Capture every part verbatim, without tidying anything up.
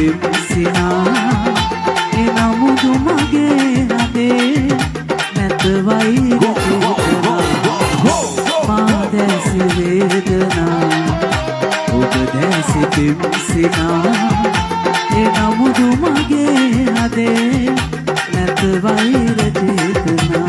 පිම්සිනා එනමුදු මගේ හදේ නැත වෛර චේතනා මා දැසි වේදනා ඔබ දැසි පිම්සිනා එනමුදු මගේ හදේ නැත වෛර චේතනා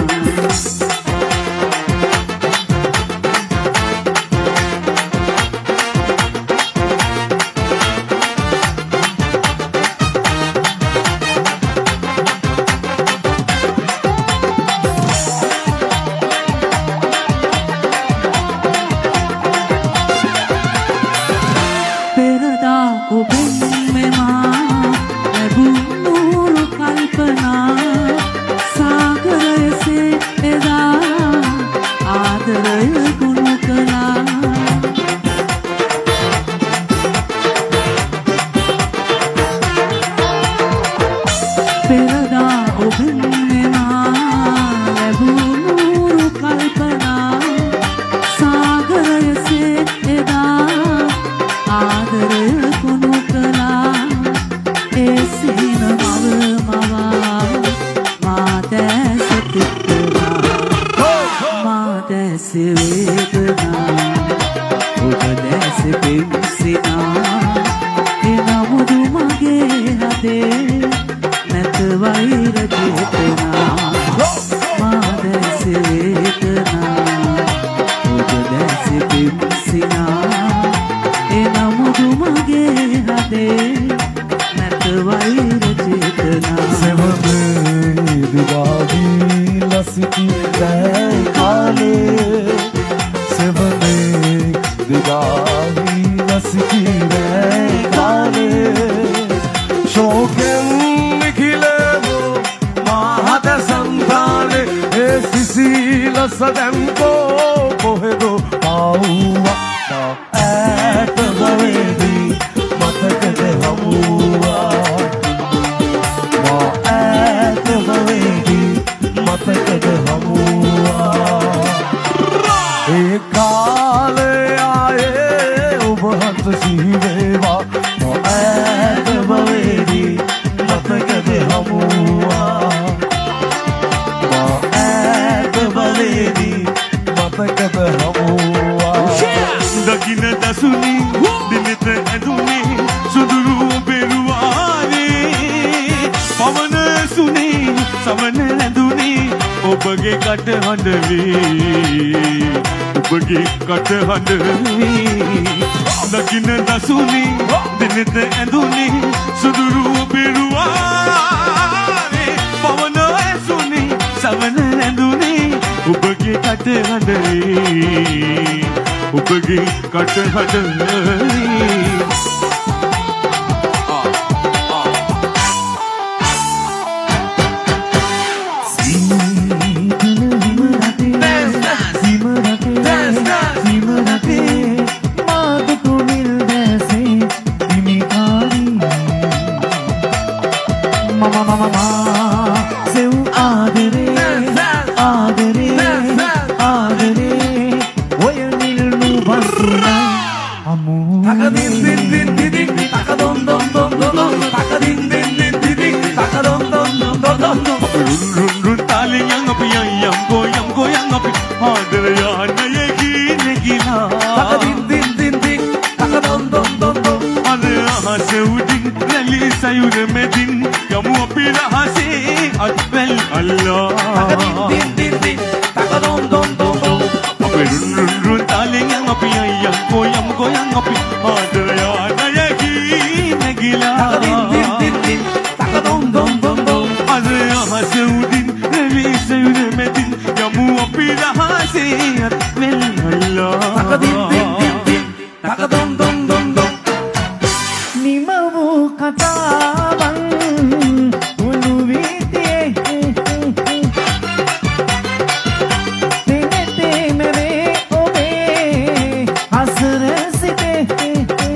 Hasret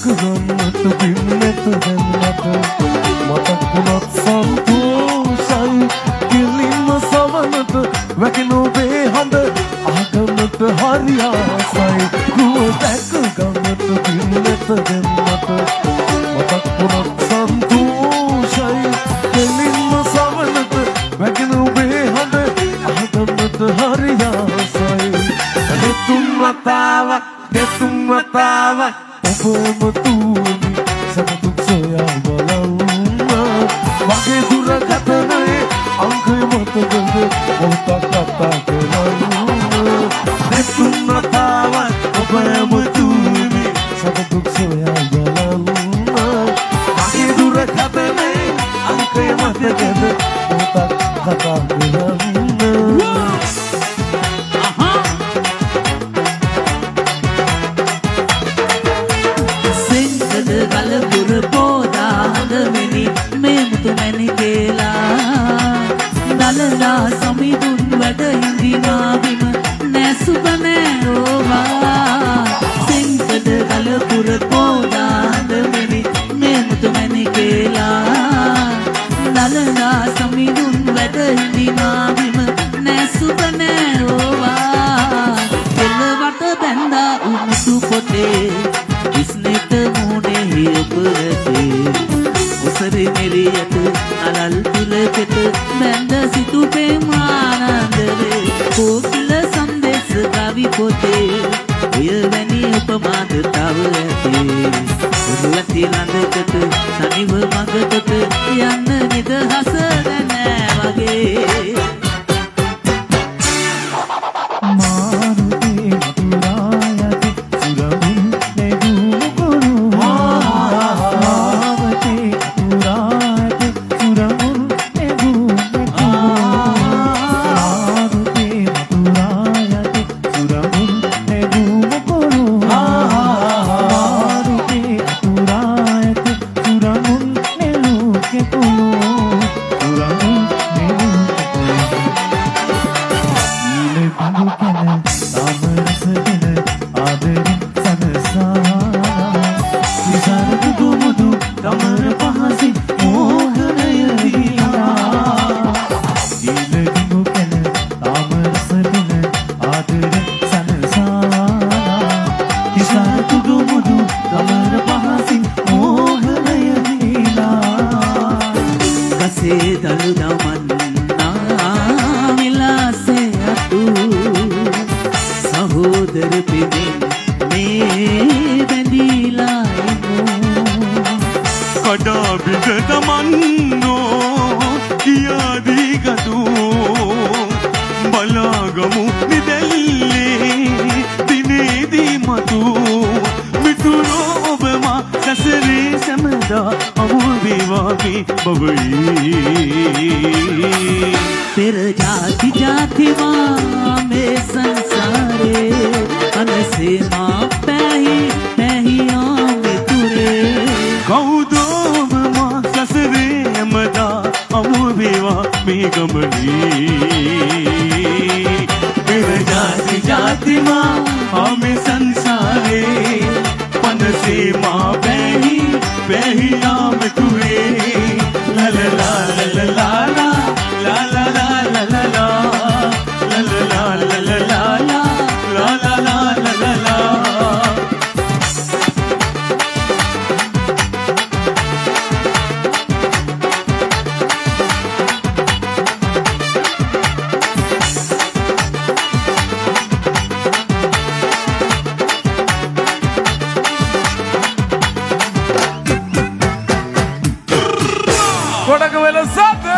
ගන්නට පින්නත දෙන්නට මතකුණත් සන්තෝෂයි කිලින්ම සවනට වැකින ඔබේ හඬ ආගමට හරි ආසයි රුව දැක ගන්නට පින්නත දෙන්නට මතකුණත් සන්තෝෂයි කිලින්ම සවනට වැකින ඔබේ හඬ ආගමට හරි ආසයි දෙතුන් වතාවක් දෙතුන් වතාවක් ඔබම තුනි සතුටුක් සොයා බලන්න මගේ දුරකථනයේ අංකය මතකද මොහොතක් කතා කරන්න දෙතුන් වතාවක් ඔබම තුනි සතුටුක් සොයා බලන්න මගේ දුරකථනයේ අංකය මතකද මොහොතක් කතා කරන්න ගලපුර පෝදාහදමිනි මේ මුතු මැණි කියලා දලලා සමිඳුන් වැඩ හිඳිනා බිම නැසුබ නෑරෝවා සිංකඩ ගලපුර පෝදාහදමිනි මේ මුතු මැණි කියලා දලලා සමිඳුන් වැඩ හිඳිනා බිම නැසුබ නෑරෝවා එළවට බැඳා උමුතු පොතේ විස්නෙත මූණෙහි ඔබරතේ උසරි මෙලියට අලල් පිලකට බැඳ සිටු ප්‍රේමානන්දලේ කෝකිල සන්දේශ කවි පොතේ ඔය වැනි උපමාද තව ඇතේ උරුවති ළඟකට තනිව මඟකට යන්න නිදහස දැනෑ වගේ फिर जाति जाति माँ में संसारे अनसे माँ पैही पैही आम तुरे कौदो माँ ससरे मदा अमु विवाह में गमनी फिर जाति जाति माँ हमें संसारे अनसे माँ पैही पैही आम तुरे ला ला ला ला ला ला La la la la la la la la la la la la la la la la la la la Kodak vela sat